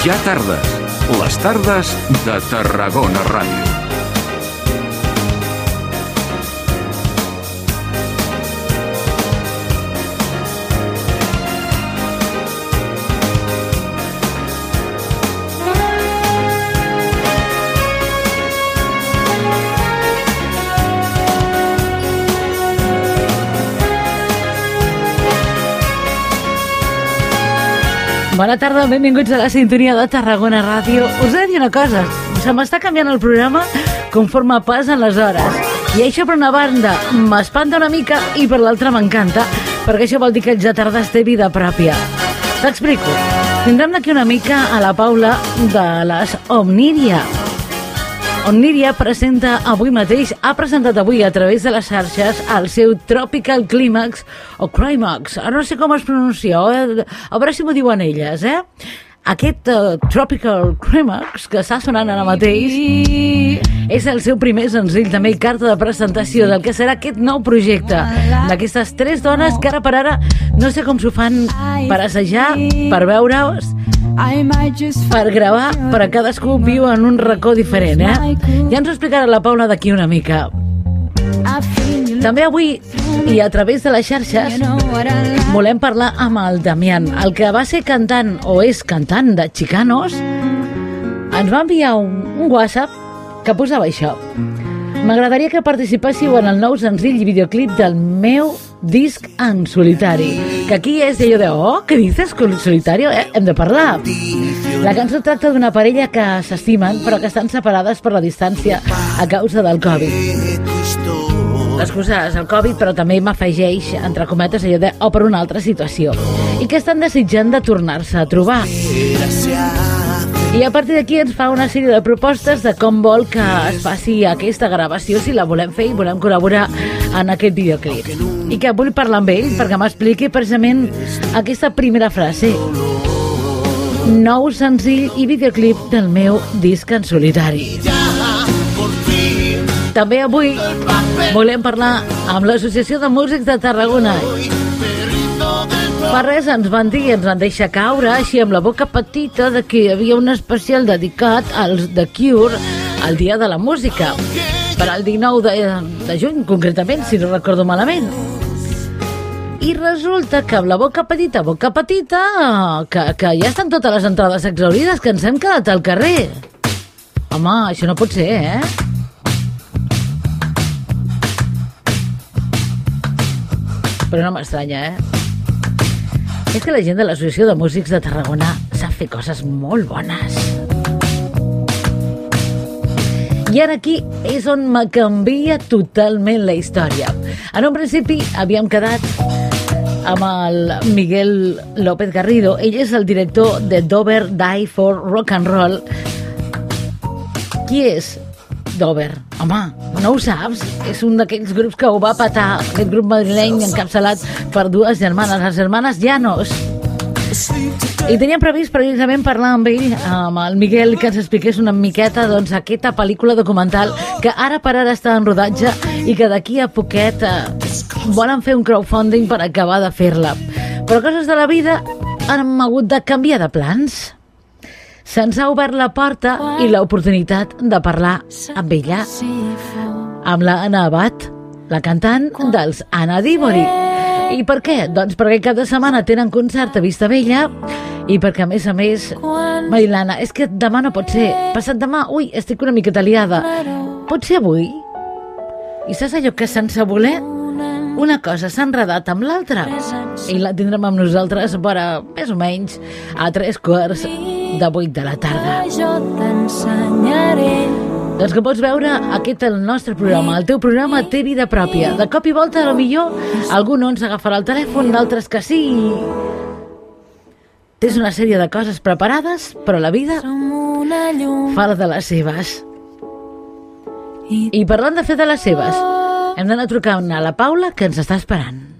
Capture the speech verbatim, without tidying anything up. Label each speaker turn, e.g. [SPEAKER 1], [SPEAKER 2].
[SPEAKER 1] Ja tardes, les tardes de Tarragona Ràdio.
[SPEAKER 2] Bona tarda, benvinguts a la sintonia de Tarragona Ràdio. Us he de dir una cosa, se m'està canviant el programa conforme passen les hores. I això per una banda m'espanta una mica i per l'altra m'encanta, perquè això vol dir que el Ja tardes té vida pròpia. T'explico. Tindrem d'aquí una mica a la Paula de les Omníria. Omníria presenta avui mateix, ha presentat avui a través de les xarxes el seu Tropical Climax o Climax, no sé com es pronuncia, eh? A veure si m'ho diuen elles, eh? Aquest uh, Tropical Climax que està sonant ara mateix és el seu primer senzill, també i carta de presentació del que serà aquest nou projecte d'aquestes tres dones que ara per ara no sé com s'ho fan per assajar, per veure's, per gravar, però cadascú viu en un racó diferent, eh? Ja ens ho explicarà la Paula d'aquí una mica. També avui, i a través de les xarxes, volem parlar amb el Damián, el que va ser cantant, o és cantant de Chicanos. Ens va enviar un, un WhatsApp que posava això. M'agradaria que participéssiu en el nou senzill i videoclip del meu disc en solitari. Que aquí és allò de, oh, què dices, solitari? Eh? Hem de parlar. La cançó tracta d'una parella que s'estimen, però que estan separades per la distància a causa del Covid. L'excusa és el Covid, però també m'afegeix, entre cometes, allò de, o per una altra situació. I que estan desitjant de tornar-se a trobar. I a partir d'aquí ens fa una sèrie de propostes de com vol que es faci aquesta gravació, si la volem fer i volem col·laborar en aquest videoclip. I que vull parlar amb ell perquè m'expliqui precisament aquesta primera frase. Nou senzill i videoclip del meu disc en solitari. També avui volem parlar amb l'Associació de Músics de Tarragona. Fa res ens van dir, ens van deixar caure així amb la boca petita de que hi havia un especial dedicat als The Cure al Dia de la Música, per al dinou de, de juny, concretament, si no recordo malament. I resulta que amb la boca petita, boca petita, que, que ja estan totes les entrades exhaurides, que ens hem quedat al carrer. Home, això no pot ser, eh? Però no m'estranya, eh? És que la gent de l'Associació de Músics de Tarragona sap fer coses molt bones. I ara aquí és on me canvia totalment la història. En un principi havíem quedat amb el Miguel López Garrido. Ell és el director de Dover Die for Rock and Roll. Qui és Dover? Home, no ho saps? És un d'aquells grups que ho va patar, aquest grup madrileny encapçalat per dues germanes, les germanes Llanos. I teníem previst precisament parlar amb ell, amb el Miguel, que ens expliqués una miqueta doncs, aquesta pel·lícula documental que ara per ara està en rodatge i que d'aquí a poquet eh, volen fer un crowdfunding per acabar de fer-la. Però coses de la vida han hagut de canviar de plans. Se'ns ha obert la porta i l'oportunitat de parlar amb ella, amb la Anna Abad, la cantant dels Anna Dibori. I per què? Doncs perquè cada setmana tenen concert a Vista Vella i perquè, a més a més, Marilana, és que demà no pot ser, passat demà, ui, estic una miqueta liada. Pot ser avui? I saps allò que sense voler una cosa s'ha enredat amb l'altra? I la tindrem amb nosaltres per a, més o menys, a tres quarts de vuit de la tarda. Doncs que pots veure, aquest és el nostre programa. El teu programa té vida pròpia. De cop i volta, potser algú no ens agafarà el telèfon, d'altres que sí. Tens una sèrie de coses preparades, però la vida fa de les seves. I parlant de fer de les seves, hem d'anar trucant a la Paula, que ens està esperant.